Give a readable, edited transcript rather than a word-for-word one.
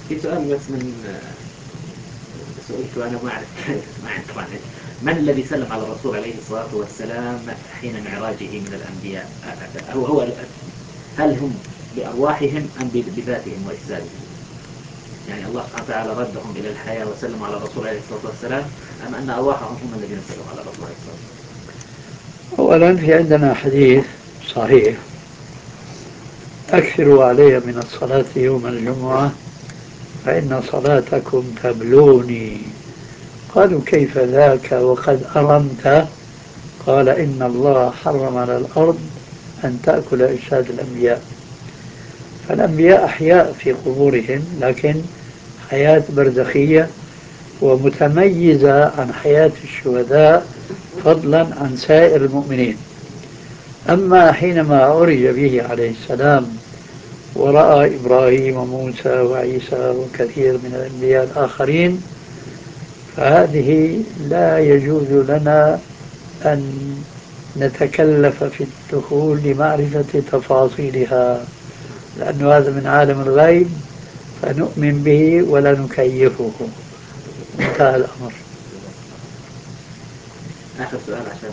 في سؤال بس من سئلت وأنا ما أعرف ما أعرف طبعا. من الذي سلم على الرسول عليه الصلاة والسلام حين معراجه من الأنبياء؟ هو هل هم بأرواحهم أم بذاتهم وإجسادهم؟ يعني الله سبحانه وتعالى ردهم إلى الحياة وسلموا على الرسول عليه الصلاة والسلام، أم أن أرواحهم هم الذين سلموا على الرسول عليه الصلاة والسلام؟ أولا في عندنا حديث صحيح: أكثروا علي من الصلاة يوم الجمعة فإن صلاتكم تبلوني. قالوا: كيف ذاك وقد أرمت؟ قال: إن الله حرم على الأرض أن تأكل أجساد الأنبياء. فالأنبياء أحياء في قبورهم، لكن حياة برزخية ومتميزة عن حياة الشهداء فضلا عن سائر المؤمنين. أما حينما عرج به عليه السلام ورأى إبراهيم وموسى وعيسى وكثير من الأنبياء الآخرين، فهذه لا يجوز لنا أن نتكلف في الدخول لمعرفة تفاصيلها، لأن هذا من عالم الغيب، فنؤمن به ولا نكيفه. انتهى الأمر. آخر سؤال عشان